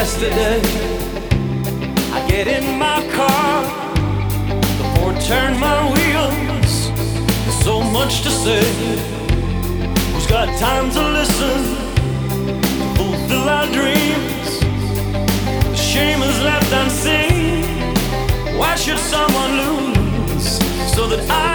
yesterday. I get in my car before I turn my wheels. There's so much to say. Who's got time to listen, to fulfill our dreams? The shame is left unseen. Why should someone lose so that I